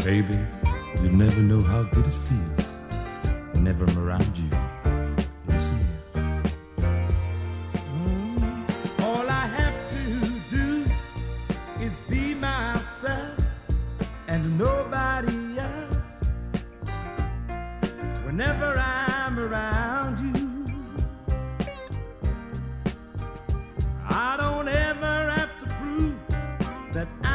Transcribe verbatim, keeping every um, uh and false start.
Baby, you'll never know how good it feels whenever I'm around you. Listen here. Mm, all I have to do is be myself and nobody else. Whenever I'm around you, I don't ever have to prove that I